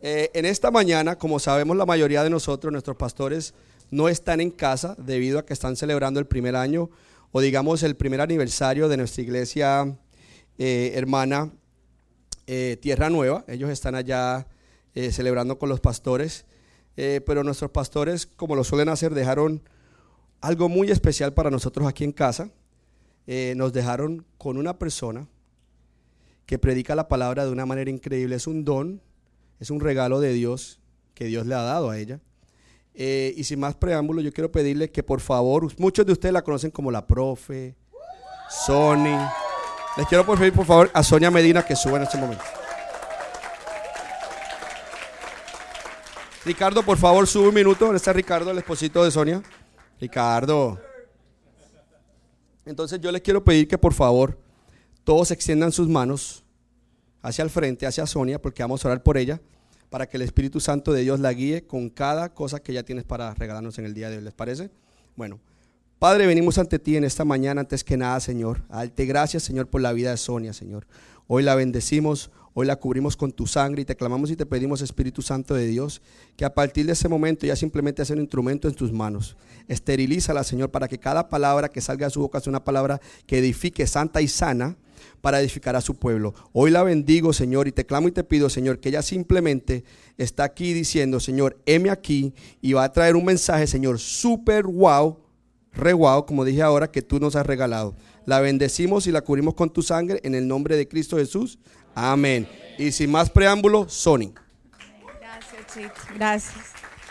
En esta mañana, como sabemos, la mayoría de nosotros, nuestros pastores, no están en casa debido a que están celebrando el primer año o digamos el primer aniversario de nuestra iglesia hermana Tierra Nueva. Ellos están allá celebrando con los pastores, pero nuestros pastores, como lo suelen hacer, dejaron algo muy especial para nosotros aquí en casa. Nos dejaron con una persona que predica la palabra de una manera increíble. Es un don, es un regalo de Dios que Dios le ha dado a ella. Y sin más preámbulo, yo quiero pedirle que por favor, muchos de ustedes la conocen como la profe, Sony. Les quiero pedir por favor a Sonia Medina que suba en este momento. Ricardo, por favor, sube un minuto. ¿Dónde está Ricardo, el esposito de Sonia? Ricardo. Entonces yo les quiero pedir que por favor todos extiendan sus manos hacia el frente, hacia Sonia, porque vamos a orar por ella, para que el Espíritu Santo de Dios la guíe con cada cosa que ella tienes para regalarnos en el día de hoy. ¿Les parece? Bueno, Padre, venimos ante ti en esta mañana, antes que nada, Señor, a darte gracias, Señor, por la vida de Sonia, Señor. Hoy la bendecimos, hoy la cubrimos con tu sangre y te clamamos y te pedimos, Espíritu Santo de Dios, que a partir de ese momento ya simplemente sea un instrumento en tus manos. Esterilízala, Señor, para que cada palabra que salga de su boca sea una palabra que edifique, santa y sana, para edificar a su pueblo. Hoy la bendigo, Señor, y te clamo y te pido, Señor, que ella simplemente está aquí diciendo, Señor, heme aquí, y va a traer un mensaje, Señor, súper wow, re wow, como dije ahora, que tú nos has regalado. La bendecimos y la cubrimos con tu sangre en el nombre de Cristo Jesús. Amén. Y sin más preámbulo, Sony. Gracias, Chito. Gracias.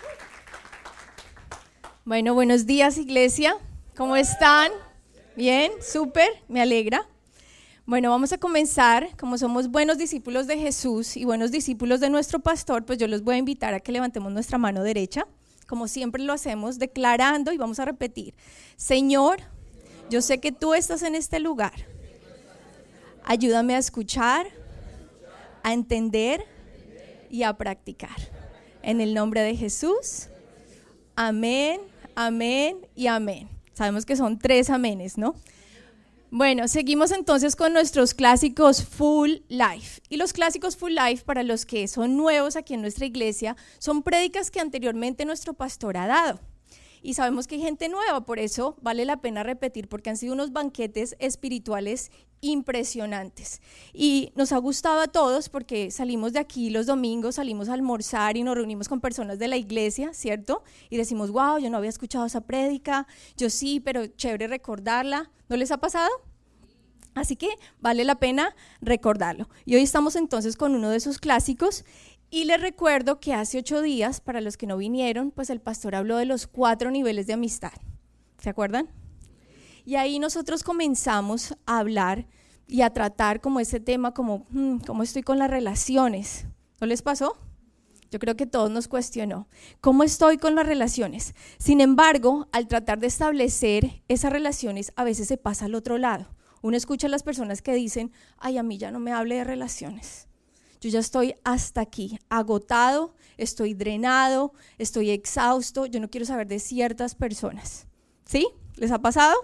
Bueno, buenos días, iglesia. ¿Cómo están? Bien, súper, me alegra. Bueno, vamos a comenzar. Como somos buenos discípulos de Jesús y buenos discípulos de nuestro pastor, pues yo los voy a invitar a que levantemos nuestra mano derecha, como siempre lo hacemos, declarando, y vamos a repetir: Señor, yo sé que tú estás en este lugar. Ayúdame a escuchar, a entender y a practicar. En el nombre de Jesús, amén, amén y amén. Sabemos que son 3 amenes, ¿no? Bueno, seguimos entonces con nuestros clásicos Full Life. Y los clásicos Full Life, para los que son nuevos aquí en nuestra iglesia, son prédicas que anteriormente nuestro pastor ha dado. Y sabemos que hay gente nueva, por eso vale la pena repetir, porque han sido unos banquetes espirituales impresionantes. Y nos ha gustado a todos porque salimos de aquí los domingos, salimos a almorzar y nos reunimos con personas de la iglesia, ¿cierto? Y decimos, wow, yo no había escuchado esa prédica, yo sí, pero chévere recordarla. ¿No les ha pasado? Así que vale la pena recordarlo. Y hoy estamos entonces con uno de esos clásicos. Y les recuerdo que hace 8 días, para los que no vinieron, pues el pastor habló de los 4 niveles de amistad. ¿Se acuerdan? Y ahí nosotros comenzamos a hablar y a tratar como ese tema, como ¿cómo estoy con las relaciones? ¿No les pasó? Yo creo que todos nos cuestionó. ¿Cómo estoy con las relaciones? Sin embargo, al tratar de establecer esas relaciones, a veces se pasa al otro lado. Uno escucha a las personas que dicen, ay, a mí ya no me hable de relaciones. Yo ya estoy hasta aquí, agotado, estoy drenado, estoy exhausto, yo no quiero saber de ciertas personas. ¿Sí? ¿Les ha pasado?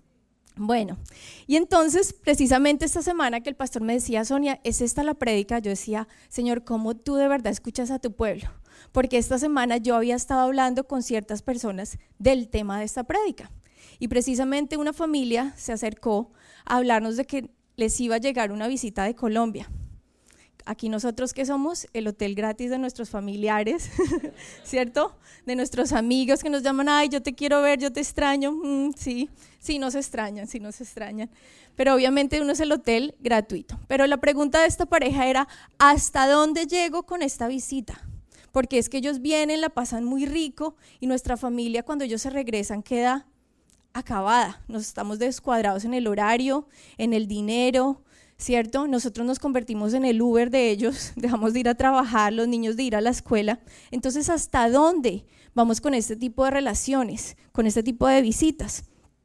Bueno, y entonces precisamente esta semana que el pastor me decía, Sonia, ¿es esta la prédica? Yo decía, Señor, ¿cómo tú de verdad escuchas a tu pueblo? Porque esta semana yo había estado hablando con ciertas personas del tema de esta prédica. Y precisamente una familia se acercó a hablarnos de que les iba a llegar una visita de Colombia. Aquí nosotros que somos el hotel gratis de nuestros familiares, ¿cierto? De nuestros amigos que nos llaman, ay, yo te quiero ver, yo te extraño. Sí nos extrañan. Pero obviamente uno es el hotel gratuito. Pero la pregunta de esta pareja era, ¿hasta dónde llego con esta visita? Porque es que ellos vienen, la pasan muy rico y nuestra familia cuando ellos se regresan queda acabada. Nos estamos descuadrados en el horario, en el dinero, ¿cierto? Nosotros nos convertimos en el Uber de ellos, dejamos de ir a trabajar, los niños de ir a la escuela. Entonces, ¿hasta dónde vamos con este tipo de relaciones, con este tipo de visitas?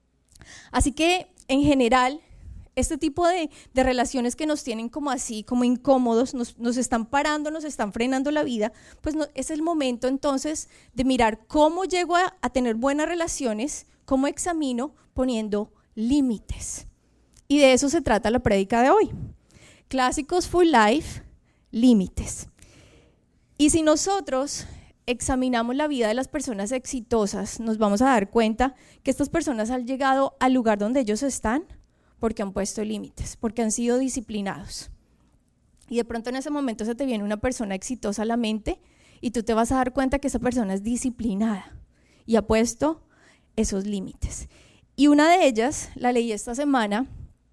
Así que, en general, este tipo de relaciones que nos tienen como así, como incómodos, nos están parando, nos están frenando la vida, pues es el momento entonces de mirar cómo llego a tener buenas relaciones, cómo examino poniendo límites. Y de eso se trata la prédica de hoy. Clásicos Full Life, límites. Y si nosotros examinamos la vida de las personas exitosas, nos vamos a dar cuenta que estas personas han llegado al lugar donde ellos están porque han puesto límites, porque han sido disciplinados. Y de pronto en ese momento se te viene una persona exitosa a la mente y tú te vas a dar cuenta que esa persona es disciplinada y ha puesto esos límites. Y una de ellas la leí esta semana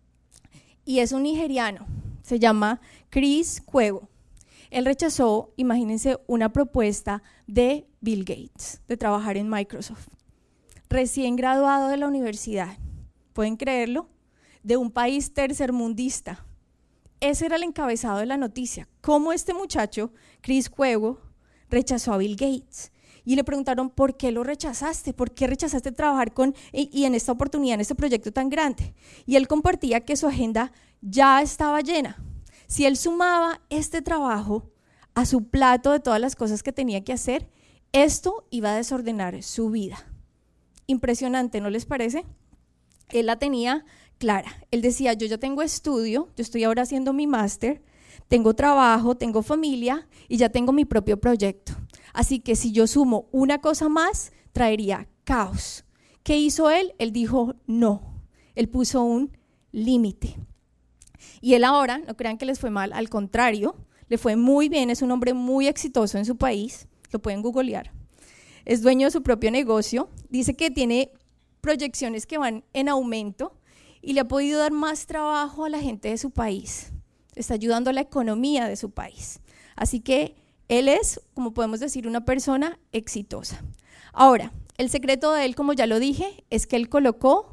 y es un nigeriano, se llama Chris Kwegu. Él rechazó, imagínense, una propuesta de Bill Gates de trabajar en Microsoft. Recién graduado de la universidad, ¿pueden creerlo? De un país tercermundista. Ese era el encabezado de la noticia. ¿Cómo este muchacho, Chris Kwegu, rechazó a Bill Gates? Y le preguntaron, ¿por qué lo rechazaste? ¿Por qué rechazaste trabajar y en esta oportunidad, en este proyecto tan grande? Y él compartía que su agenda ya estaba llena. Si él sumaba este trabajo a su plato de todas las cosas que tenía que hacer, esto iba a desordenar su vida. Impresionante, ¿no les parece? Él la tenía clara. Él decía, yo ya tengo estudio, yo estoy ahora haciendo mi máster, tengo trabajo, tengo familia y ya tengo mi propio proyecto. Así que si yo sumo una cosa más, traería caos. ¿Qué hizo él? Él dijo no. Él puso un límite. Y él ahora, no crean que les fue mal, al contrario, le fue muy bien, es un hombre muy exitoso en su país, lo pueden googlear. Es dueño de su propio negocio, dice que tiene proyecciones que van en aumento y le ha podido dar más trabajo a la gente de su país. Está ayudando a la economía de su país. Así que él es, como podemos decir, una persona exitosa. Ahora, el secreto de él, como ya lo dije, es que él colocó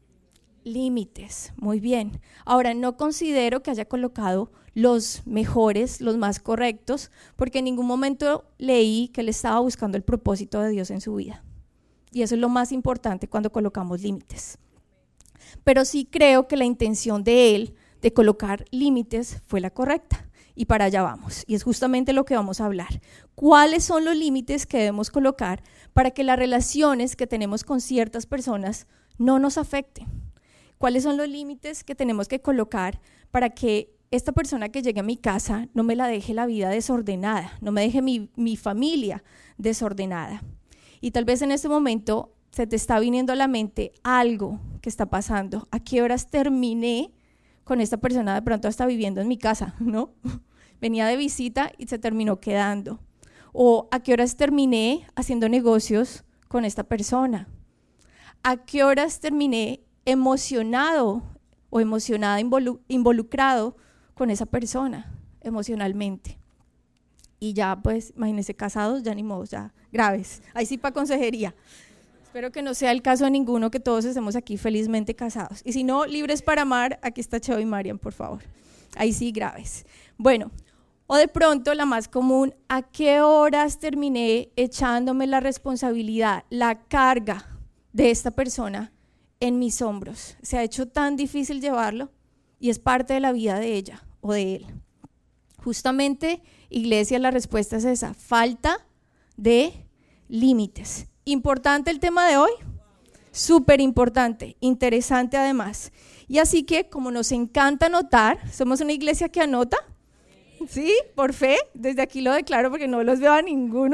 límites. Muy bien. Ahora, no considero que haya colocado los mejores, los más correctos, porque en ningún momento leí que él estaba buscando el propósito de Dios en su vida. Y eso es lo más importante cuando colocamos límites. Pero sí creo que la intención de él de colocar límites fue la correcta. Y para allá vamos. Y es justamente lo que vamos a hablar. ¿Cuáles son los límites que debemos colocar para que las relaciones que tenemos con ciertas personas no nos afecten? ¿Cuáles son los límites que tenemos que colocar para que esta persona que llegue a mi casa no me la deje la vida desordenada, no me deje mi familia desordenada? Y tal vez en este momento se te está viniendo a la mente algo que está pasando. ¿A qué horas terminé con esta persona de pronto hasta viviendo en mi casa, ¿no? Venía de visita y se terminó quedando. ¿O a qué horas terminé haciendo negocios con esta persona? ¿A qué horas terminé emocionado o emocionada, involucrado con esa persona emocionalmente? Y ya pues, imagínense, casados, ya ni modo, ya graves. Ahí sí para consejería. Espero que no sea el caso de ninguno, que todos estemos aquí felizmente casados. Y si no, libres para amar, aquí está Cheo y Marian, por favor. Ahí sí, graves. Bueno, o de pronto la más común, ¿a qué horas terminé echándome la responsabilidad, la carga de esta persona en mis hombros? Se ha hecho tan difícil llevarlo y es parte de la vida de ella o de él. Justamente, iglesia, la respuesta es esa, falta de límites. ¿Importante el tema de hoy? Súper importante, interesante además. Y así que, como nos encanta anotar, somos una iglesia que anota, ¿sí? Por fe, desde aquí lo declaro porque no los veo a ninguno.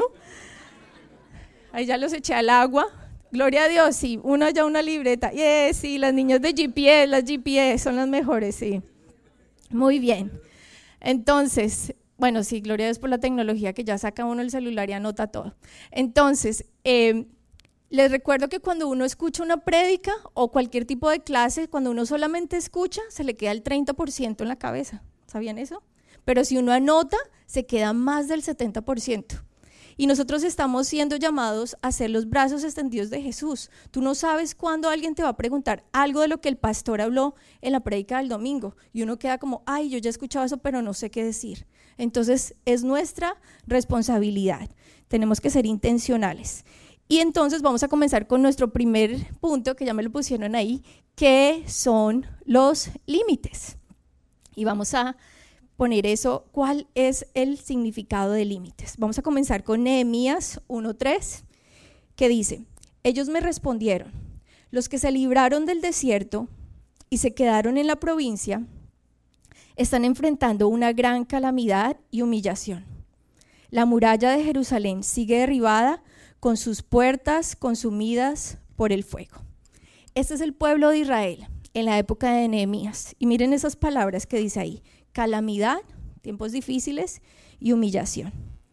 Ahí ya los eché al agua. Gloria a Dios, sí, ya una libreta. Sí, las niñas de GPS, las GPS son las mejores, sí. Muy bien. Entonces, bueno, sí, gloria a Dios por la tecnología que ya saca uno el celular y anota todo. Entonces, les recuerdo que cuando uno escucha una prédica o cualquier tipo de clase, cuando uno solamente escucha, se le queda el 30% en la cabeza. ¿Sabían eso? Pero si uno anota, se queda más del 70%. Y nosotros estamos siendo llamados a ser los brazos extendidos de Jesús. Tú no sabes cuándo alguien te va a preguntar algo de lo que el pastor habló en la prédica del domingo. Y uno queda como, ay, yo ya he escuchado eso, pero no sé qué decir. Entonces, es nuestra responsabilidad. Tenemos que ser intencionales. Y entonces vamos a comenzar con nuestro primer punto, que ya me lo pusieron ahí, que son los límites. Y vamos a poner eso, ¿cuál es el significado de límites? Vamos a comenzar con Nehemías 1:3, que dice, ellos me respondieron, los que se libraron del desierto y se quedaron en la provincia, están enfrentando una gran calamidad y humillación. La muralla de Jerusalén sigue derribada, con sus puertas consumidas por el fuego. Este es el pueblo de Israel en la época de Nehemías. Y miren esas palabras que dice ahí: calamidad, tiempos difíciles y humillación.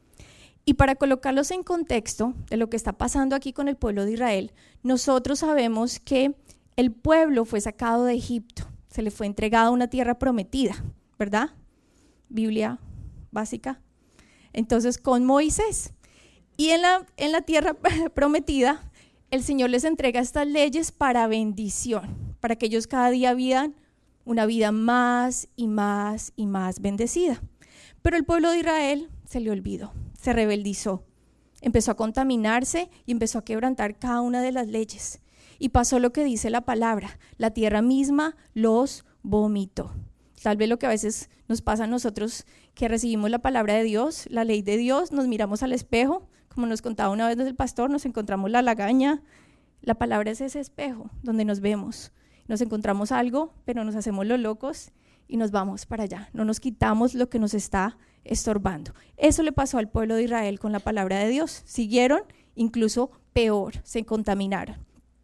Y para colocarlos en contexto de lo que está pasando aquí con el pueblo de Israel, nosotros sabemos que el pueblo fue sacado de Egipto, se le fue entregada una tierra prometida, ¿verdad? Biblia básica. Entonces, con Moisés. Y en la tierra prometida, el Señor les entrega estas leyes para bendición, para que ellos cada día vivan una vida más y más y más bendecida. Pero el pueblo de Israel se le olvidó, se rebeldizó, empezó a contaminarse y empezó a quebrantar cada una de las leyes. Y pasó lo que dice la palabra: la tierra misma los vomitó. Tal vez lo que a veces nos pasa a nosotros, que recibimos la palabra de Dios, la ley de Dios, nos miramos al espejo, como nos contaba una vez el pastor, nos encontramos la lagaña. La palabra es ese espejo donde nos vemos, nos encontramos algo, pero nos hacemos los locos y nos vamos para allá, no nos quitamos lo que nos está estorbando. Eso le pasó al pueblo de Israel con la palabra de Dios, siguieron incluso peor, se contaminaron.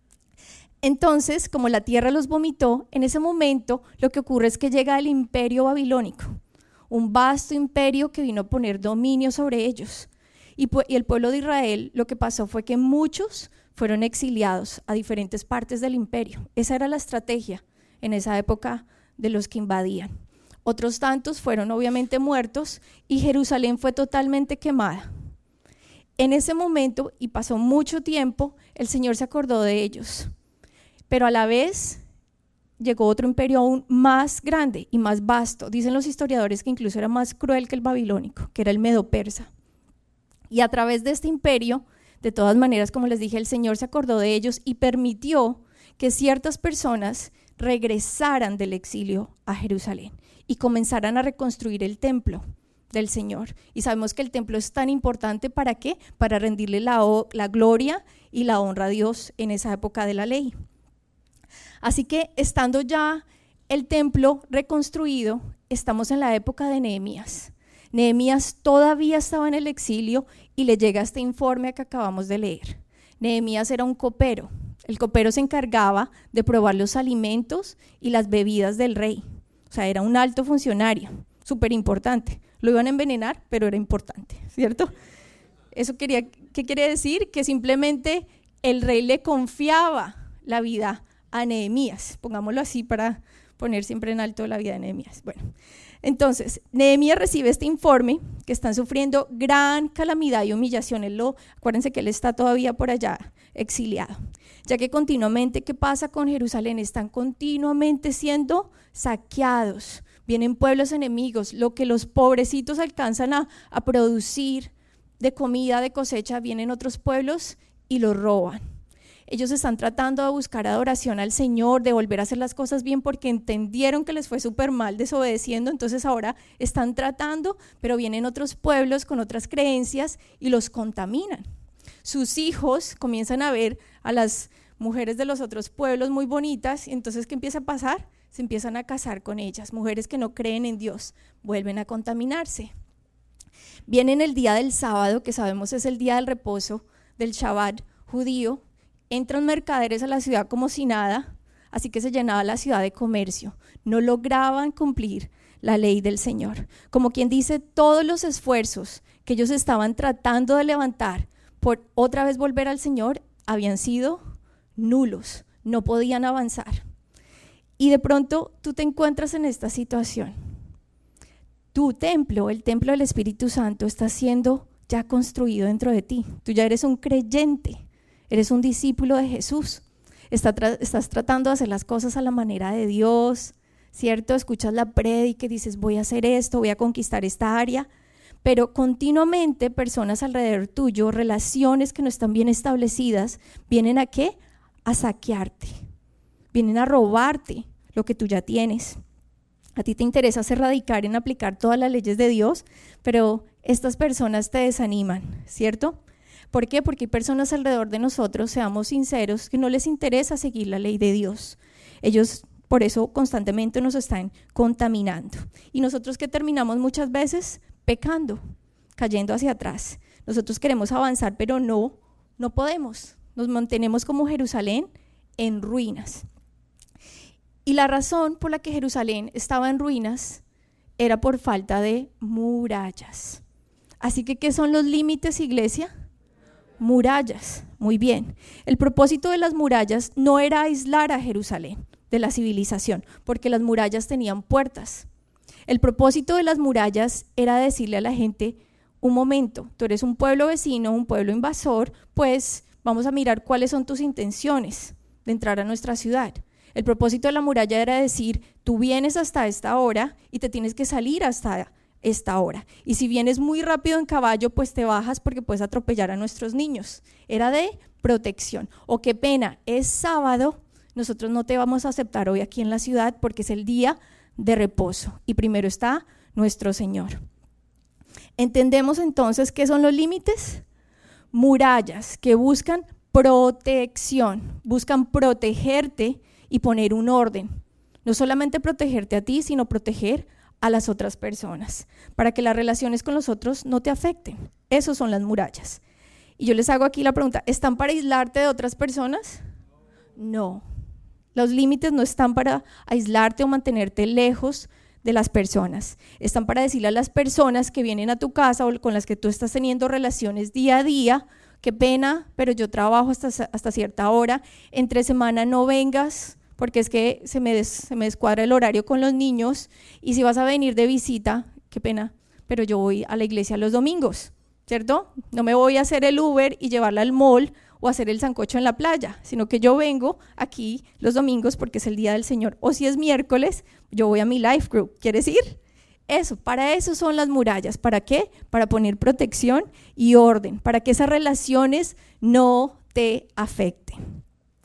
Entonces, como la tierra los vomitó, en ese momento lo que ocurre es que llega el imperio babilónico, un vasto imperio que vino a poner dominio sobre ellos. Y el pueblo de Israel, lo que pasó fue que muchos fueron exiliados a diferentes partes del imperio. Esa era la estrategia en esa época de los que invadían. Otros tantos fueron obviamente muertos y Jerusalén fue totalmente quemada. En ese momento, y pasó mucho tiempo, el Señor se acordó de ellos. Pero a la vez llegó otro imperio aún más grande y más vasto. Dicen los historiadores que incluso era más cruel que el babilónico, que era el medo-persa. Y a través de este imperio, de todas maneras, como les dije, el Señor se acordó de ellos y permitió que ciertas personas regresaran del exilio a Jerusalén y comenzaran a reconstruir el templo del Señor. Y sabemos que el templo es tan importante, ¿para qué? Para rendirle la gloria y la honra a Dios en esa época de la ley. Así que, estando ya el templo reconstruido, estamos en la época de Nehemías. Nehemías todavía estaba en el exilio y le llega este informe que acabamos de leer. Nehemías era un copero. El copero se encargaba de probar los alimentos y las bebidas del rey. O sea, era un alto funcionario, súper importante. Lo iban a envenenar, pero era importante, ¿cierto? ¿Qué quiere decir? Que simplemente el rey le confiaba la vida a Nehemías, pongámoslo así para poner siempre en alto la vida de Nehemías. Bueno, entonces, Nehemías recibe este informe que están sufriendo gran calamidad y humillación. Acuérdense que él está todavía por allá exiliado, ya que continuamente, ¿qué pasa con Jerusalén? Están continuamente siendo saqueados, vienen pueblos enemigos, lo que los pobrecitos alcanzan a producir de comida, de cosecha, vienen otros pueblos y los roban. Ellos están tratando de buscar adoración al Señor, de volver a hacer las cosas bien porque entendieron que les fue súper mal desobedeciendo, entonces ahora están tratando, pero vienen otros pueblos con otras creencias y los contaminan. Sus hijos comienzan a ver a las mujeres de los otros pueblos muy bonitas y entonces ¿qué empieza a pasar? Se empiezan a casar con ellas, mujeres que no creen en Dios, vuelven a contaminarse. Vienen el día del sábado, que sabemos es el día del reposo del Shabbat judío. Entran mercaderes a la ciudad como si nada, así que se llenaba la ciudad de comercio. No lograban cumplir la ley del Señor. Como quien dice, todos los esfuerzos que ellos estaban tratando de levantar por otra vez volver al Señor habían sido nulos, no podían avanzar. Y de pronto tú te encuentras en esta situación. Tu templo, el templo del Espíritu Santo, está siendo ya construido dentro de ti. Tú ya eres un creyente. Eres un discípulo de Jesús, estás tratando de hacer las cosas a la manera de Dios, ¿cierto? Escuchas la prédica y dices, voy a hacer esto, voy a conquistar esta área, pero continuamente personas alrededor tuyo, relaciones que no están bien establecidas, ¿vienen a qué? A saquearte, vienen a robarte lo que tú ya tienes. A ti te interesa ser radical en aplicar todas las leyes de Dios, pero estas personas te desaniman, ¿cierto? ¿Por qué? Porque hay personas alrededor de nosotros, seamos sinceros, que no les interesa seguir la ley de Dios. Ellos por eso constantemente nos están contaminando. Y nosotros, ¿qué terminamos muchas veces? Pecando, cayendo hacia atrás. Nosotros queremos avanzar, pero no podemos. Nos mantenemos como Jerusalén en ruinas. Y la razón por la que Jerusalén estaba en ruinas era por falta de murallas. Así que, ¿qué son los límites, iglesia? Murallas. Muy bien. El propósito de las murallas no era aislar a Jerusalén de la civilización, porque las murallas tenían puertas. El propósito de las murallas era decirle a la gente: un momento, tú eres un pueblo vecino, un pueblo invasor, pues vamos a mirar cuáles son tus intenciones de entrar a nuestra ciudad. El propósito de la muralla era decir: tú vienes hasta esta hora y te tienes que salir hasta esta hora. Y si vienes muy rápido en caballo, pues te bajas porque puedes atropellar a nuestros niños. Era de protección. O qué pena, es sábado, nosotros no te vamos a aceptar hoy aquí en la ciudad porque es el día de reposo y primero está nuestro Señor. ¿Entendemos entonces qué son los límites? Murallas que buscan protección, buscan protegerte y poner un orden. No solamente protegerte a ti, sino proteger a las otras personas, para que las relaciones con los otros no te afecten. Esas son las murallas. Y yo les hago aquí la pregunta: ¿están para aislarte de otras personas? No. Los límites no están para aislarte o mantenerte lejos de las personas. Están para decirle a las personas que vienen a tu casa o con las que tú estás teniendo relaciones día a día: qué pena, pero yo trabajo hasta cierta hora, entre semana no vengas, porque es que se me descuadra el horario con los niños, y si vas a venir de visita, qué pena, pero yo voy a la iglesia los domingos, ¿cierto? No me voy a hacer el Uber y llevarla al mall o hacer el sancocho en la playa, sino que yo vengo aquí los domingos porque es el día del Señor. O si es miércoles, yo voy a mi life group. ¿Quieres ir? Eso, para eso son las murallas. ¿Para qué? Para poner protección y orden, para que esas relaciones no te afecten.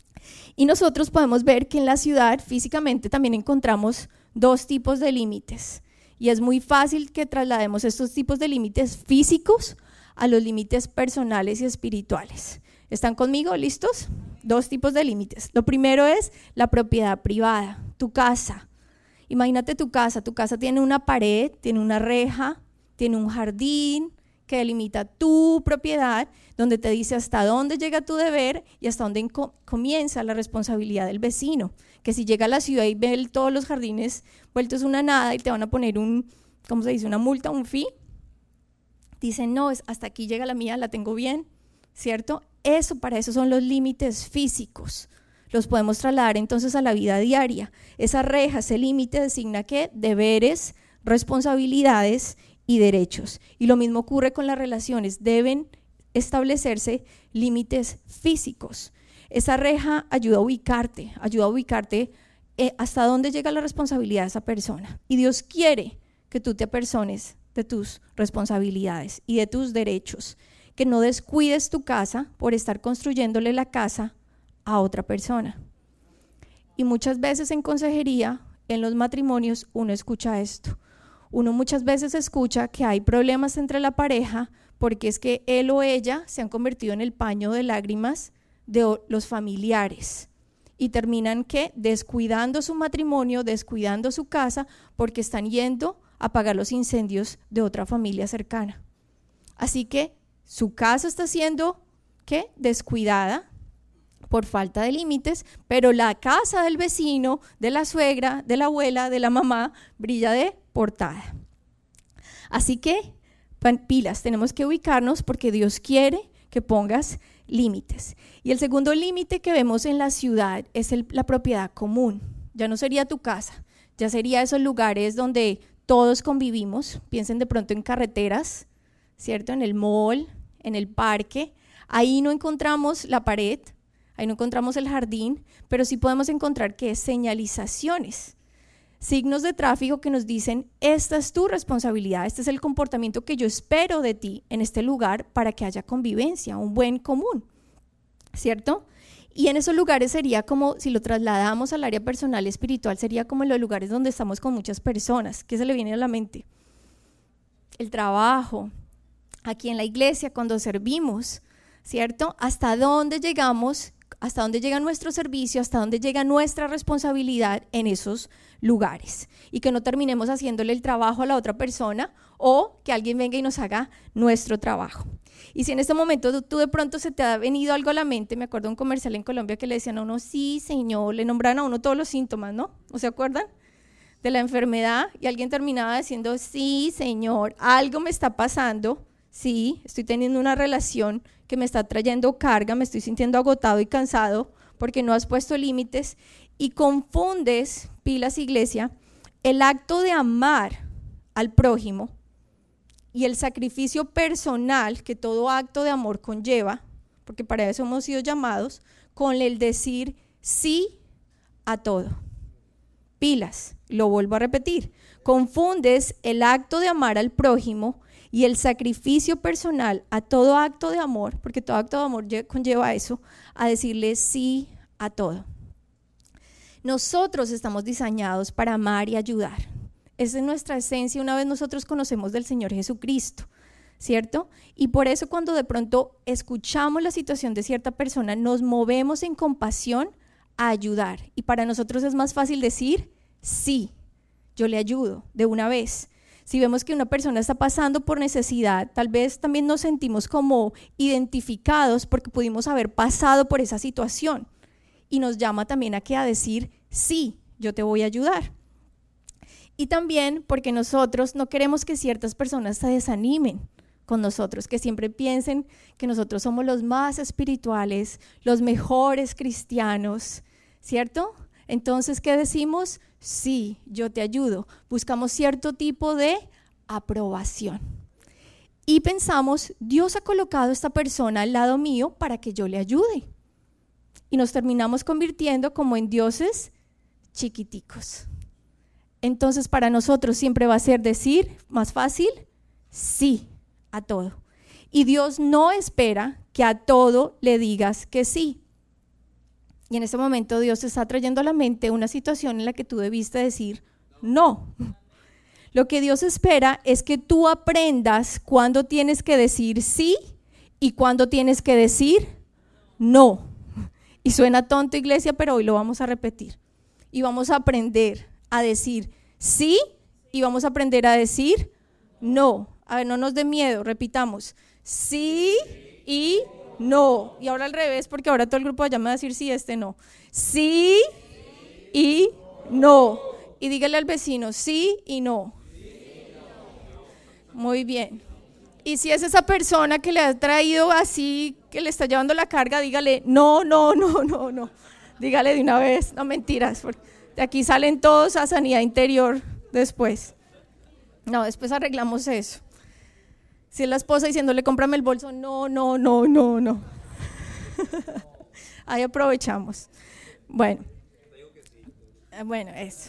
Y nosotros podemos ver que en la ciudad físicamente también encontramos dos tipos de límites. Y es muy fácil que traslademos estos tipos de límites físicos a los límites personales y espirituales. ¿Están conmigo? ¿Listos? Dos tipos de límites. Lo primero es la propiedad privada, tu casa. Imagínate tu casa tiene una pared, tiene una reja, tiene un jardín que delimita tu propiedad, donde te dice hasta dónde llega tu deber y hasta dónde comienza la responsabilidad del vecino. Que si llega a la ciudad y ve todos los jardines vueltos una nada y te van a poner una multa, un fee, dicen: no, hasta aquí llega la mía, la tengo bien, ¿cierto? Para eso son los límites físicos. Los podemos trasladar entonces a la vida diaria. Esa reja, ese límite designa ¿qué? Deberes, responsabilidades y derechos. Y lo mismo ocurre con las relaciones. Deben establecerse límites físicos. Esa reja ayuda a ubicarte hasta dónde llega la responsabilidad de esa persona. Y Dios quiere que tú te apersones de tus responsabilidades y de tus derechos, que no descuides tu casa por estar construyéndole la casa a otra persona. Y muchas veces en consejería, en los matrimonios, uno escucha esto. Uno muchas veces escucha que hay problemas entre la pareja porque es que él o ella se han convertido en el paño de lágrimas de los familiares y terminan ¿qué? Descuidando su matrimonio, descuidando su casa porque están yendo a apagar los incendios de otra familia cercana. Así que su casa está siendo ¿qué? Descuidada por falta de límites, pero la casa del vecino, de la suegra, de la abuela, de la mamá, brilla de portada. Así que, pilas, tenemos que ubicarnos porque Dios quiere que pongas límites. Y el segundo límite que vemos en la ciudad es la propiedad común. Ya no sería tu casa, ya sería esos lugares donde todos convivimos. Piensen de pronto en carreteras, ¿cierto? En el mall, en el parque. Ahí no encontramos la pared, ahí no encontramos el jardín, pero sí podemos encontrar ¿qué? Señalizaciones, signos de tráfico que nos dicen: esta es tu responsabilidad, este es el comportamiento que yo espero de ti en este lugar para que haya convivencia, un buen común, ¿cierto? Y en esos lugares sería como, si lo trasladamos al área personal y espiritual, sería como en los lugares donde estamos con muchas personas. ¿Qué se le viene a la mente? El trabajo, aquí en la iglesia cuando servimos, ¿cierto? ¿Hasta dónde llegamos hasta dónde llega nuestro servicio, hasta dónde llega nuestra responsabilidad en esos lugares. Y que no terminemos haciéndole el trabajo a la otra persona o que alguien venga y nos haga nuestro trabajo. Y si en este momento tú de pronto se te ha venido algo a la mente, me acuerdo de un comercial en Colombia que le decían a uno, sí, señor, le nombraban a uno todos los síntomas, ¿no? ¿No se acuerdan? De la enfermedad, y alguien terminaba diciendo, sí, señor, algo me está pasando, sí, estoy teniendo una relación que me está trayendo carga, me estoy sintiendo agotado y cansado porque no has puesto límites, y confundes, pilas iglesia, el acto de amar al prójimo y el sacrificio personal que todo acto de amor conlleva, porque para eso hemos sido llamados, con el decir sí a todo. Pilas, lo vuelvo a repetir, confundes el acto de amar al prójimo y el sacrificio personal a todo acto de amor, porque todo acto de amor conlleva eso, a decirle sí a todo. Nosotros estamos diseñados para amar y ayudar. Esa es nuestra esencia una vez nosotros conocemos del Señor Jesucristo, ¿cierto? Y por eso cuando de pronto escuchamos la situación de cierta persona, nos movemos en compasión a ayudar. Y para nosotros es más fácil decir, sí, yo le ayudo de una vez. Si vemos que una persona está pasando por necesidad, tal vez también nos sentimos como identificados porque pudimos haber pasado por esa situación. Y nos llama también a decir, sí, yo te voy a ayudar. Y también porque nosotros no queremos que ciertas personas se desanimen con nosotros, que siempre piensen que nosotros somos los más espirituales, los mejores cristianos, ¿cierto? Entonces, ¿qué decimos? Sí, yo te ayudo. Buscamos cierto tipo de aprobación. Y pensamos, Dios ha colocado a esta persona al lado mío para que yo le ayude. Y nos terminamos convirtiendo como en dioses chiquiticos. Entonces para nosotros siempre va a ser decir, más fácil, sí a todo. Y Dios no espera que a todo le digas que sí. Y en este momento Dios te está trayendo a la mente una situación en la que tú debiste decir no. Lo que Dios espera es que tú aprendas cuándo tienes que decir sí y cuándo tienes que decir no. Y suena tonto, iglesia, pero hoy lo vamos a repetir. Y vamos a aprender a decir sí y vamos a aprender a decir no. A ver, no nos dé miedo, repitamos. Sí y no. Y ahora al revés, porque ahora todo el grupo va a decir sí, no. Sí y no. Y dígale al vecino, sí y no. Muy bien. Y si es esa persona que le ha traído así, que le está llevando la carga, dígale, no. Dígale de una vez, no mentiras, porque de aquí salen todos a sanidad interior después. No, después arreglamos eso. Si es la esposa diciéndole, cómprame el bolso, no. Ahí aprovechamos. Bueno, eso.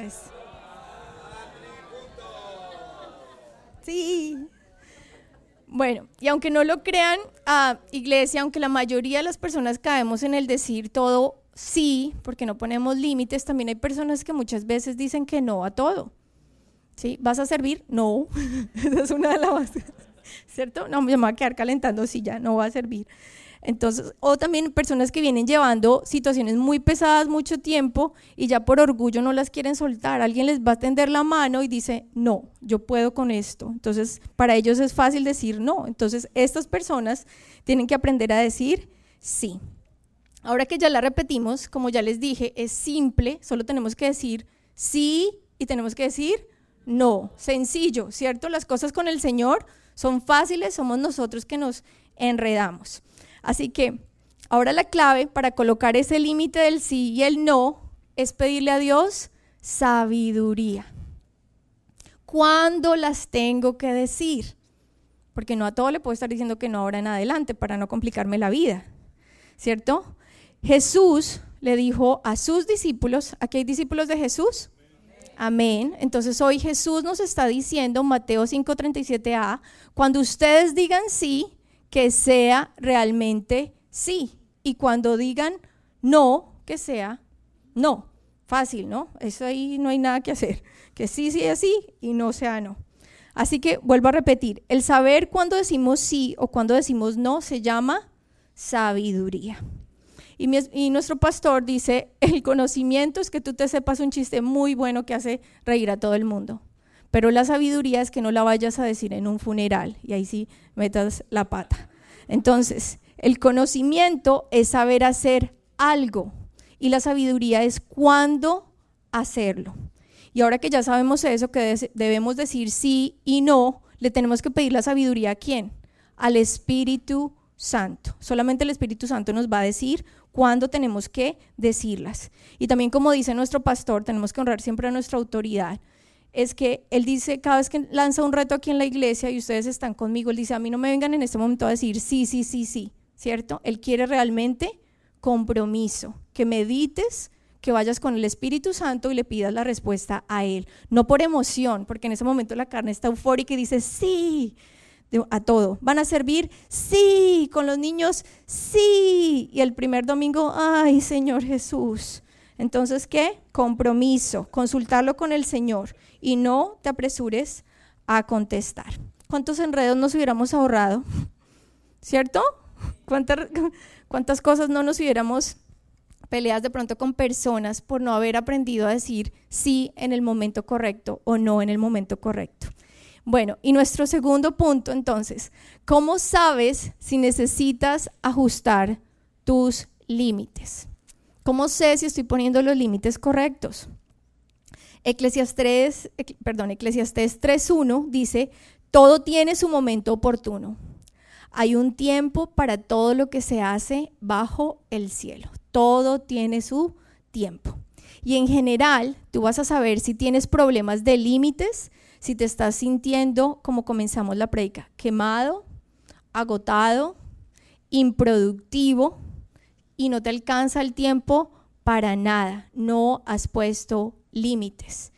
Sí. Bueno, y aunque no lo crean, iglesia, aunque la mayoría de las personas caemos en el decir todo sí, porque no ponemos límites, también hay personas que muchas veces dicen que no a todo. ¿Sí? ¿Vas a servir? No. Esa es una de las, ¿cierto? No, me va a quedar calentando, sí, ya no va a servir. Entonces, o también personas que vienen llevando situaciones muy pesadas mucho tiempo y ya por orgullo no las quieren soltar. Alguien les va a tender la mano y dice, no, yo puedo con esto. Entonces, para ellos es fácil decir no. Entonces, estas personas tienen que aprender a decir sí. Ahora que ya la repetimos, como ya les dije, es simple, solo tenemos que decir sí y tenemos que decir no. Sencillo, ¿cierto? Las cosas con el Señor son fáciles, somos nosotros que nos enredamos. Así que ahora la clave para colocar ese límite del sí y el no es pedirle a Dios sabiduría. ¿Cuándo las tengo que decir? Porque no a todo le puedo estar diciendo que no ahora en adelante para no complicarme la vida, ¿cierto? Jesús le dijo a sus discípulos, ¿aquí hay discípulos de Jesús? Amén. Entonces hoy Jesús nos está diciendo, Mateo 5:37a, cuando ustedes digan sí, que sea realmente sí. Y cuando digan no, que sea no. Fácil, ¿no? Eso ahí no hay nada que hacer. Que sí es sí y no sea no. Así que vuelvo a repetir, el saber cuándo decimos sí o cuándo decimos no se llama sabiduría. Y nuestro pastor dice, el conocimiento es que tú te sepas un chiste muy bueno que hace reír a todo el mundo. Pero la sabiduría es que no la vayas a decir en un funeral y ahí sí metas la pata. Entonces, el conocimiento es saber hacer algo y la sabiduría es cuándo hacerlo. Y ahora que ya sabemos eso, que debemos decir sí y no, le tenemos que pedir la sabiduría ¿a quién? Al Espíritu Santo. Solamente el Espíritu Santo nos va a decir cuándo tenemos que decirlas. Y también, como dice nuestro pastor, tenemos que honrar siempre a nuestra autoridad. Es que él dice, cada vez que lanza un reto aquí en la iglesia y ustedes están conmigo, él dice, a mí no me vengan en este momento a decir sí, sí, sí, sí, ¿cierto? Él quiere realmente compromiso, que medites, que vayas con el Espíritu Santo y le pidas la respuesta a él, no por emoción, porque en ese momento la carne está eufórica y dice sí a todo. ¿Van a servir? Sí. ¿Con los niños? Sí. Y el primer domingo, ay, Señor Jesús. Entonces, ¿qué? Compromiso, consultarlo con el Señor y no te apresures a contestar. ¿Cuántos enredos nos hubiéramos ahorrado? ¿Cierto? ¿Cuántas cosas no nos hubiéramos peleado de pronto con personas por no haber aprendido a decir sí en el momento correcto o no en el momento correcto? Bueno, y nuestro segundo punto entonces, ¿cómo sabes si necesitas ajustar tus límites? ¿Cómo sé si estoy poniendo los límites correctos? Eclesiastés 3:1 dice, todo tiene su momento oportuno. Hay un tiempo para todo lo que se hace bajo el cielo. Todo tiene su tiempo. Y en general, tú vas a saber si tienes problemas de límites, si te estás sintiendo, como comenzamos la prédica, quemado, agotado, improductivo y no te alcanza el tiempo para nada. No has puesto límites.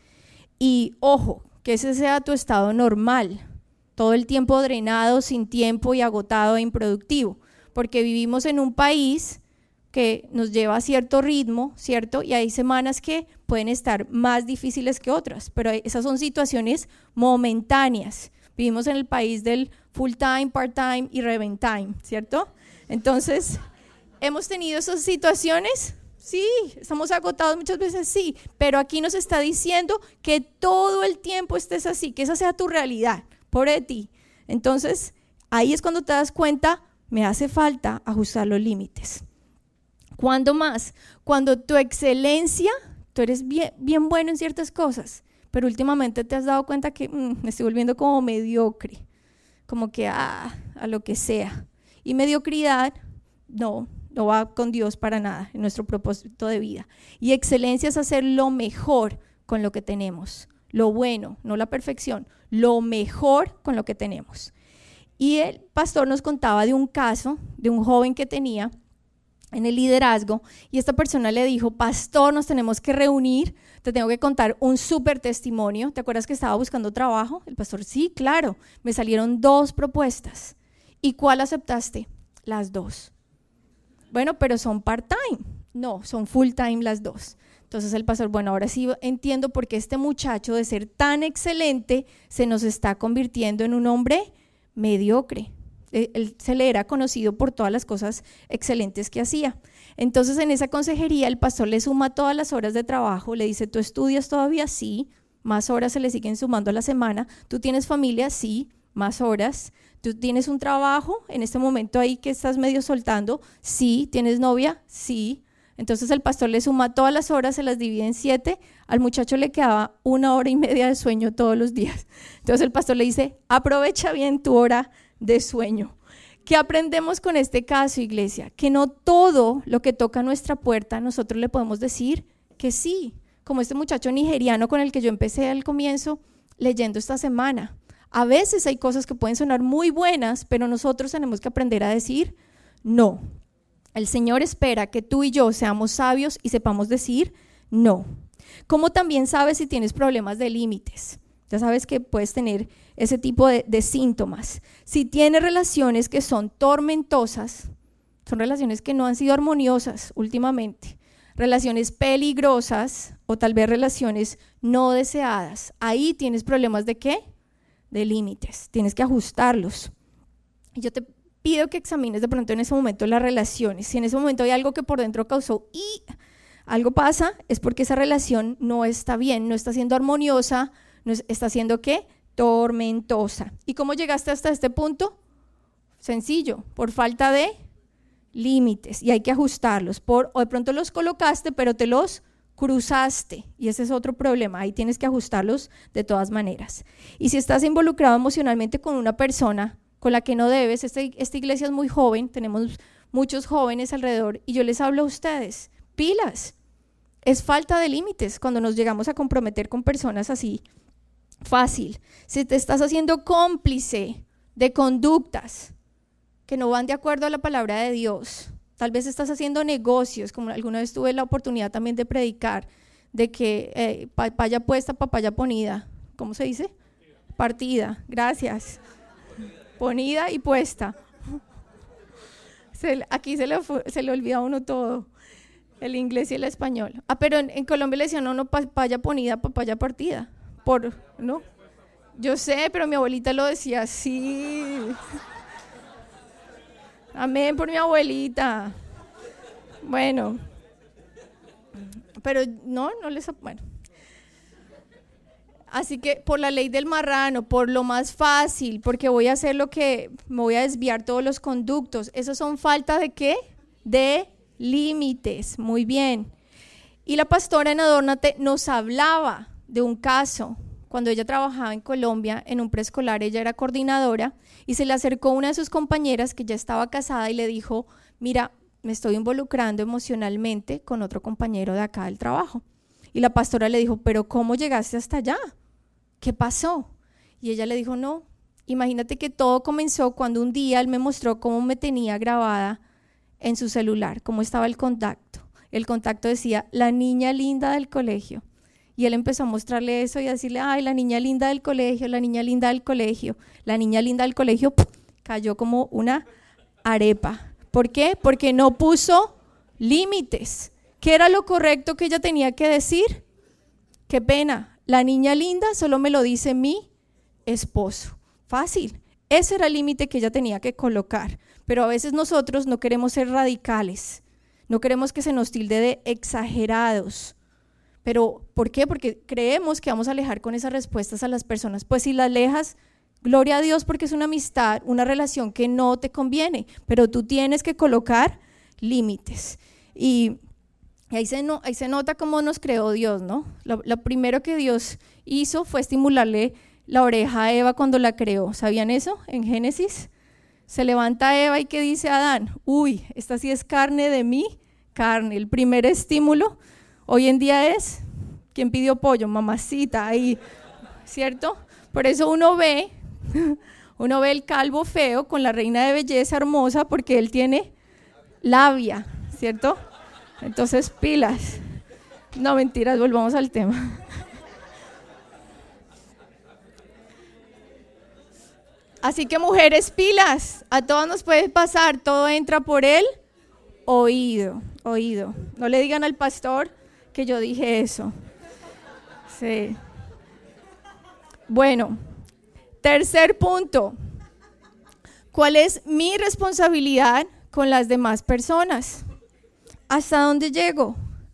Y ojo, que ese sea tu estado normal. Todo el tiempo drenado, sin tiempo y agotado e improductivo. Porque vivimos en un país que nos lleva a cierto ritmo, ¿cierto? Y hay semanas que pueden estar más difíciles que otras, pero esas son situaciones momentáneas. Vivimos en el país del full time, part time y revent time, ¿cierto? Entonces, ¿hemos tenido esas situaciones? Sí, estamos agotados muchas veces, sí, pero aquí nos está diciendo que todo el tiempo estés así, que esa sea tu realidad, pobre de ti. Entonces, ahí es cuando te das cuenta, me hace falta ajustar los límites. ¿Cuándo más? Cuando tu excelencia, tú eres bien bueno en ciertas cosas, pero últimamente te has dado cuenta que me estoy volviendo como mediocre, como que a lo que sea. Y mediocridad no va con Dios para nada, en nuestro propósito de vida. Y excelencia es hacer lo mejor con lo que tenemos, lo bueno, no la perfección, lo mejor con lo que tenemos. Y el pastor nos contaba de un caso de un joven que tenía en el liderazgo y esta persona le dijo, pastor, nos tenemos que reunir, te tengo que contar un súper testimonio. ¿Te acuerdas que estaba buscando trabajo? El pastor, sí, claro, me salieron 2 propuestas. ¿Y cuál aceptaste? Las 2. Bueno, pero son part-time. No, son full-time las 2. Entonces el pastor, bueno, ahora sí entiendo por qué este muchacho de ser tan excelente se nos está convirtiendo en un hombre mediocre. Él se le era conocido por todas las cosas excelentes que hacía. Entonces en esa consejería el pastor le suma todas las horas de trabajo, le dice, ¿tú estudias todavía? Sí, más horas se le siguen sumando a la semana. ¿Tú tienes familia? Sí, más horas. ¿Tú tienes un trabajo en este momento ahí que estás medio soltando? Sí. ¿Tienes novia? Sí. Entonces el pastor le suma todas las horas, se las divide en 7, al muchacho le quedaba 1 hora y media de sueño todos los días. Entonces el pastor le dice, aprovecha bien tu hora de sueño. ¿Qué aprendemos con este caso, iglesia? Que no todo lo que toca nuestra puerta nosotros le podemos decir que sí, como este muchacho nigeriano con el que yo empecé al comienzo leyendo esta semana. A veces hay cosas que pueden sonar muy buenas, pero nosotros tenemos que aprender a decir no. El Señor espera que tú y yo seamos sabios y sepamos decir no. ¿Cómo también sabes si tienes problemas de límites? Ya sabes que puedes tener ese tipo de síntomas. Si tienes relaciones que son tormentosas, son relaciones que no han sido armoniosas últimamente, relaciones peligrosas o tal vez relaciones no deseadas, ahí tienes problemas ¿de qué? De límites, tienes que ajustarlos. Y yo te pido que examines de pronto en ese momento las relaciones. Si en ese momento hay algo que por dentro causó y algo pasa, es porque esa relación no está bien, no está siendo armoniosa, no está siendo ¿qué? Tormentosa. ¿Y cómo llegaste hasta este punto? Sencillo, por falta de límites, y hay que ajustarlos. O de pronto los colocaste, pero te los cruzaste, y ese es otro problema. Ahí tienes que ajustarlos de todas maneras. Y si estás involucrado emocionalmente con una persona con la que no debes, esta iglesia es muy joven, tenemos muchos jóvenes alrededor, y yo les hablo a ustedes, pilas, es falta de límites cuando nos llegamos a comprometer con personas así, fácil. Si te estás haciendo cómplice de conductas que no van de acuerdo a la palabra de Dios, tal vez estás haciendo negocios, como alguna vez tuve la oportunidad también de predicar, de que papaya puesta, papaya ponida, ¿cómo se dice? Partida, gracias. Ponida y puesta. Aquí se le olvida a uno todo, el inglés y el español. Pero en Colombia le decían, no, papaya ponida, papaya partida. ¿No? Yo sé, pero mi abuelita lo decía así. Amén por mi abuelita. Bueno, pero no les... Bueno. Así que por la ley del marrano, por lo más fácil, porque voy a hacer me voy a desviar todos los conductos. ¿Esos son falta de qué? De límites. Muy bien. Y la pastora en Adórnate nos hablaba de un caso. Cuando ella trabajaba en Colombia en un preescolar, ella era coordinadora y se le acercó una de sus compañeras que ya estaba casada y le dijo, mira, me estoy involucrando emocionalmente con otro compañero de acá del trabajo. Y la pastora le dijo, pero ¿cómo llegaste hasta allá? ¿Qué pasó? Y ella le dijo, no, imagínate que todo comenzó cuando un día él me mostró cómo me tenía grabada en su celular, cómo estaba el contacto. El contacto decía, la niña linda del colegio. Y él empezó a mostrarle eso y a decirle, ay, la niña linda del colegio, la niña linda del colegio. La niña linda del colegio cayó como una arepa. ¿Por qué? Porque no puso límites. ¿Qué era lo correcto que ella tenía que decir? Qué pena, la niña linda solo me lo dice mi esposo. Fácil. Ese era el límite que ella tenía que colocar. Pero a veces nosotros no queremos ser radicales. No queremos que se nos tilde de exagerados. Pero, ¿por qué? Porque creemos que vamos a alejar con esas respuestas a las personas. Pues si las alejas, gloria a Dios, porque es una amistad, una relación que no te conviene. Pero tú tienes que colocar límites. Y ahí se nota cómo nos creó Dios, ¿no? Lo primero que Dios hizo fue estimularle la oreja a Eva cuando la creó. ¿Sabían eso? En Génesis se levanta Eva y ¿qué dice Adán? Uy, esta sí es carne de mi carne. El primer estímulo hoy en día es, ¿quién pidió pollo? Mamacita, ahí, ¿cierto? Por eso uno ve el calvo feo con la reina de belleza hermosa porque él tiene labia, ¿cierto? Entonces, pilas. No, mentiras, volvamos al tema. Así que mujeres, pilas. A todas nos puede pasar, todo entra por el oído. No le digan al pastor que yo dije eso. Sí. Bueno, tercer punto. ¿Cuál es mi responsabilidad con las demás personas? ¿Hasta dónde llego?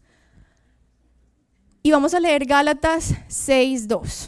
Y vamos a leer Gálatas 6:2.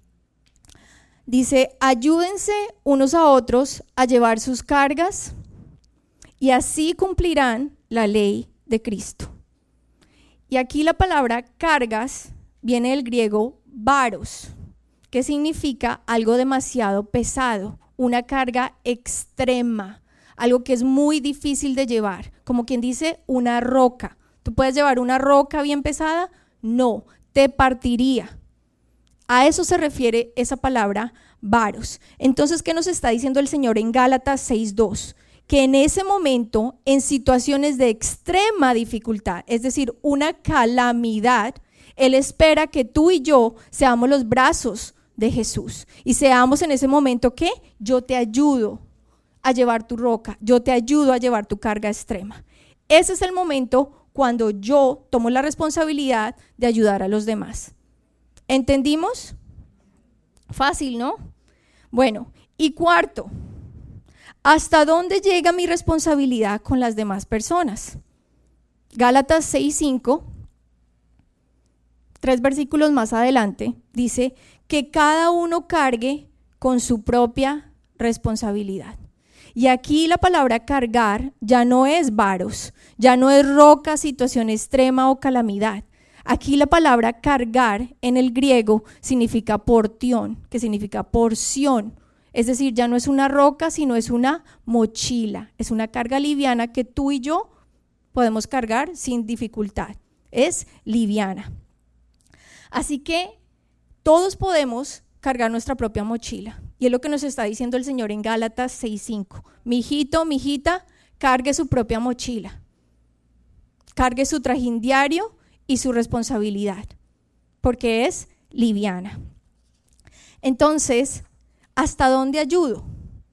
Dice, ayúdense unos a otros a llevar sus cargas y así cumplirán la ley de Cristo. Y aquí la palabra cargas viene del griego varos, que significa algo demasiado pesado, una carga extrema, algo que es muy difícil de llevar, como quien dice una roca. ¿Tú puedes llevar una roca bien pesada? No, te partiría. A eso se refiere esa palabra varos. Entonces, ¿qué nos está diciendo el Señor en Gálatas 6:2? Que en ese momento, en situaciones de extrema dificultad, es decir, una calamidad, Él espera que tú y yo seamos los brazos de Jesús y seamos en ese momento que yo te ayudo a llevar tu roca, yo te ayudo a llevar tu carga extrema. Ese es el momento cuando yo tomo la responsabilidad de ayudar a los demás. ¿Entendimos? Fácil, ¿no? Bueno, y cuarto, ¿Hasta dónde llega mi responsabilidad con las demás personas? Gálatas 6:5, 3 versículos más adelante, dice que cada uno cargue con su propia responsabilidad. Y aquí la palabra cargar ya no es varos, ya no es roca, situación extrema o calamidad. Aquí la palabra cargar en el griego significa portión, que significa porción. Es decir, ya no es una roca, sino es una mochila. Es una carga liviana que tú y yo podemos cargar sin dificultad. Es liviana. Así que todos podemos cargar nuestra propia mochila. Y es lo que nos está diciendo el Señor en Gálatas 6:5. Mi hijito, mi hijita, cargue su propia mochila. Cargue su trajín diario y su responsabilidad, porque es liviana. Entonces, ¿hasta dónde ayudo?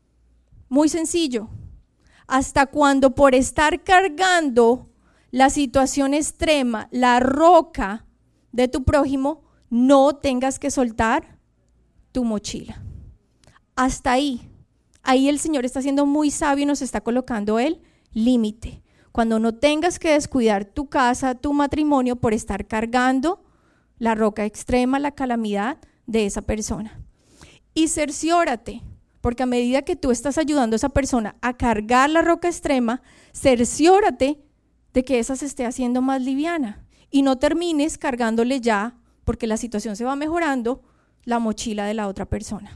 Muy sencillo. Hasta cuando por estar cargando la situación extrema, la roca de tu prójimo, no tengas que soltar tu mochila. Hasta ahí. Ahí el Señor está siendo muy sabio y nos está colocando el límite. Cuando no tengas que descuidar tu casa, tu matrimonio por estar cargando la roca extrema, la calamidad de esa persona. Y cerciórate, porque a medida que tú estás ayudando a esa persona a cargar la roca extrema, cerciórate de que esa se esté haciendo más liviana y no termines cargándole ya, porque la situación se va mejorando, la mochila de la otra persona.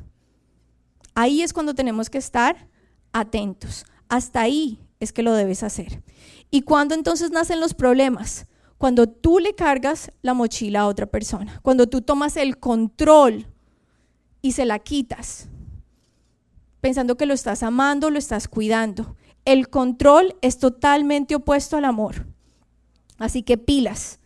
Ahí es cuando tenemos que estar atentos. Hasta ahí es que lo debes hacer. ¿Y cuándo entonces nacen los problemas? Cuando tú le cargas la mochila a otra persona, cuando tú tomas el control y se la quitas, pensando que lo estás amando, lo estás cuidando. El control es totalmente opuesto al amor. Así que pilas.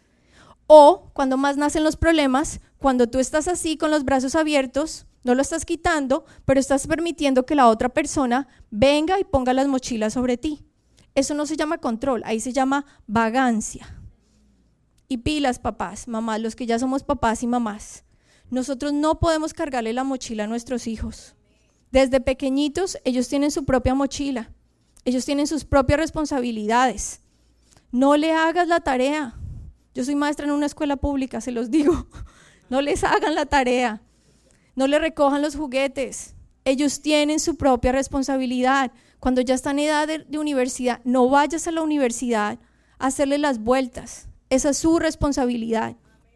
O cuando más nacen los problemas, cuando tú estás así con los brazos abiertos, no lo estás quitando, pero estás permitiendo que la otra persona venga y ponga las mochilas sobre ti. Eso no se llama control, ahí se llama vagancia. Y pilas, papás, mamás, los que ya somos papás y mamás. Nosotros no podemos cargarle la mochila a nuestros hijos. Desde pequeñitos ellos tienen su propia mochila, ellos tienen sus propias responsabilidades. No le hagas la tarea. Yo soy maestra en una escuela pública, se los digo. No les hagan la tarea. No le recojan los juguetes. Ellos tienen su propia responsabilidad. Cuando ya están en edad de universidad, no vayas a la universidad a hacerle las vueltas. Esa es su responsabilidad.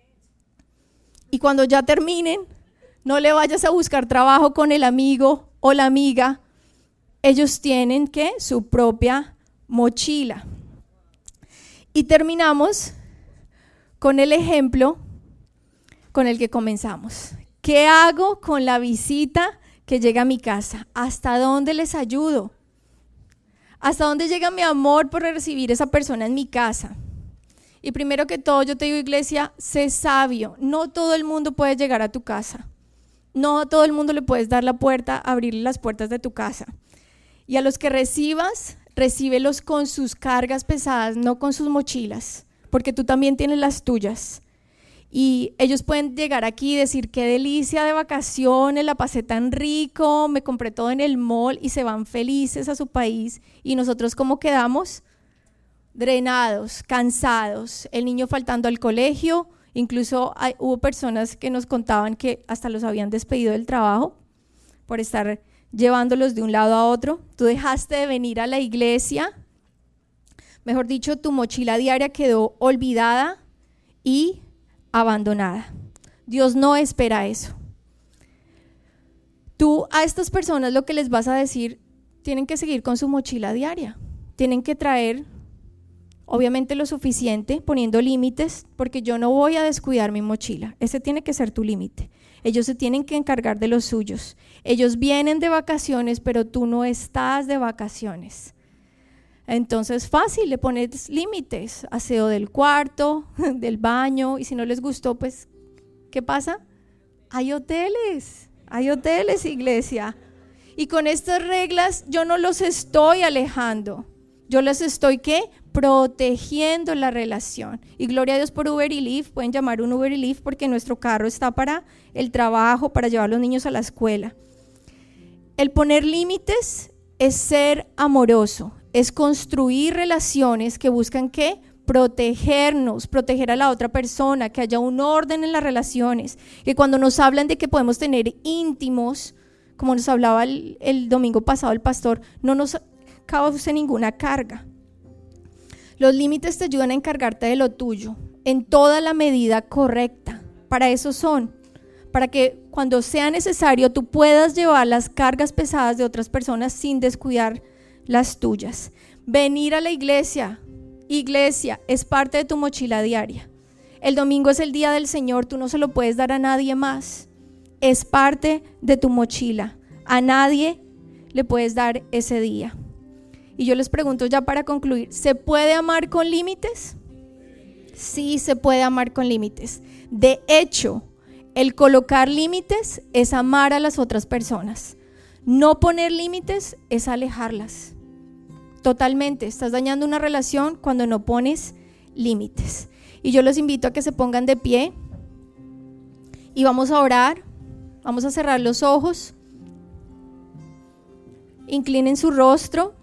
Y cuando ya terminen, no le vayas a buscar trabajo con el amigo o la amiga. Ellos tienen su propia mochila. Y terminamos con el ejemplo con el que comenzamos. ¿Qué hago con la visita que llega a mi casa? ¿Hasta dónde les ayudo? ¿Hasta dónde llega mi amor por recibir a esa persona en mi casa? Y primero que todo, yo te digo, iglesia, sé sabio. No todo el mundo puede llegar a tu casa. No a todo el mundo le puedes dar la puerta, abrirle las puertas de tu casa. Y a los que recibas, recíbelos con sus cargas pesadas, no con sus mochilas, porque tú también tienes las tuyas. Y ellos pueden llegar aquí y decir, qué delicia de vacaciones, la pasé tan rico, me compré todo en el mall, y se van felices a su país. Y nosotros, ¿cómo quedamos? Drenados, cansados, el niño faltando al colegio. Incluso hubo personas que nos contaban que hasta los habían despedido del trabajo por estar llevándolos de un lado a otro. Tú dejaste de venir a la iglesia, mejor dicho, tu mochila diaria quedó olvidada y abandonada. Dios no espera eso. Tú a estas personas lo que les vas a decir, tienen que seguir con su mochila diaria, tienen que traer obviamente lo suficiente, poniendo límites, porque yo no voy a descuidar mi mochila. Ese tiene que ser tu límite. Ellos se tienen que encargar de los suyos. Ellos vienen de vacaciones, pero tú no estás de vacaciones. Entonces, fácil, le pones límites, aseo del cuarto, del baño, y si no les gustó, pues, ¿qué pasa? Hay hoteles, iglesia. Y con estas reglas yo no los estoy alejando, yo les estoy, protegiendo la relación. Y gloria a Dios por Uber y Lyft, pueden llamar un Uber y Lyft porque nuestro carro está para el trabajo, para llevar a los niños a la escuela. El poner límites es ser amoroso, es construir relaciones que buscan ¿qué? Protegernos, proteger a la otra persona, que haya un orden en las relaciones, que cuando nos hablan de que podemos tener íntimos, como nos hablaba el domingo pasado el pastor, no nos cause ninguna carga. Los límites te ayudan a encargarte de lo tuyo en toda la medida correcta. Para eso son, para que cuando sea necesario tú puedas llevar las cargas pesadas de otras personas sin descuidar las tuyas. Venir a la iglesia es parte de tu mochila diaria. El domingo es el día del Señor, tú no se lo puedes dar a nadie más. Es parte de tu mochila. A nadie le puedes dar ese día. Y yo les pregunto ya para concluir, ¿se puede amar con límites? Sí, se puede amar con límites. De hecho, el colocar límites es amar a las otras personas. No poner límites es alejarlas. Totalmente, estás dañando una relación cuando no pones límites. Y yo los invito a que se pongan de pie y vamos a orar, vamos a cerrar los ojos, inclinen su rostro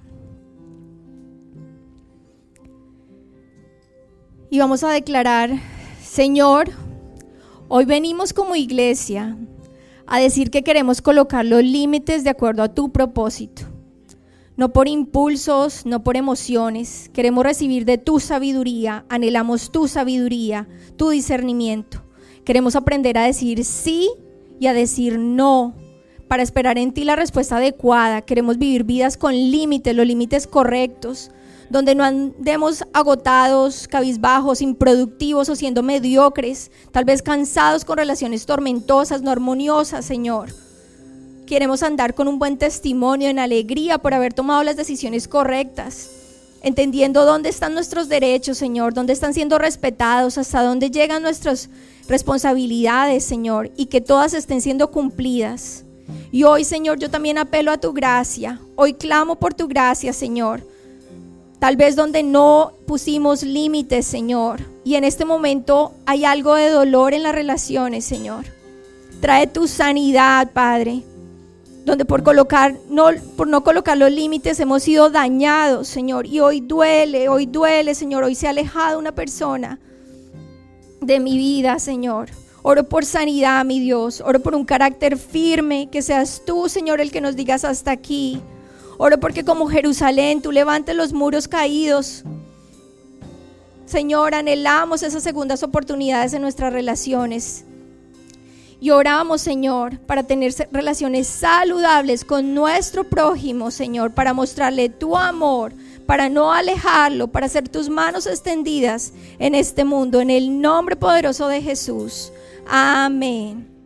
y vamos a declarar: Señor, hoy venimos como iglesia a decir que queremos colocar los límites de acuerdo a tu propósito. No por impulsos, no por emociones. Queremos recibir de tu sabiduría, anhelamos tu sabiduría, tu discernimiento. Queremos aprender a decir sí y a decir no, para esperar en ti la respuesta adecuada. Queremos vivir vidas con límites, los límites correctos, donde no andemos agotados, cabizbajos, improductivos o siendo mediocres, tal vez cansados con relaciones tormentosas, no armoniosas, Señor. Queremos andar con un buen testimonio, en alegría por haber tomado las decisiones correctas, entendiendo dónde están nuestros derechos, Señor, dónde están siendo respetados, hasta dónde llegan nuestras responsabilidades, Señor, y que todas estén siendo cumplidas. Y hoy, Señor, yo también apelo a tu gracia. Hoy clamo por tu gracia, Señor. Tal vez donde no pusimos límites, Señor, y en este momento hay algo de dolor en las relaciones, Señor. Trae tu sanidad, Padre. Donde por no colocar los límites hemos sido dañados, Señor, y hoy duele, Señor, hoy se ha alejado una persona de mi vida, Señor. Oro por sanidad, mi Dios, oro por un carácter firme, que seas tú, Señor, el que nos digas hasta aquí. Oro porque como Jerusalén tú levantes los muros caídos. Señor, anhelamos esas segundas oportunidades en nuestras relaciones. Y oramos, Señor, para tener relaciones saludables con nuestro prójimo, Señor, para mostrarle tu amor, para no alejarlo, para ser tus manos extendidas en este mundo, en el nombre poderoso de Jesús. Amén.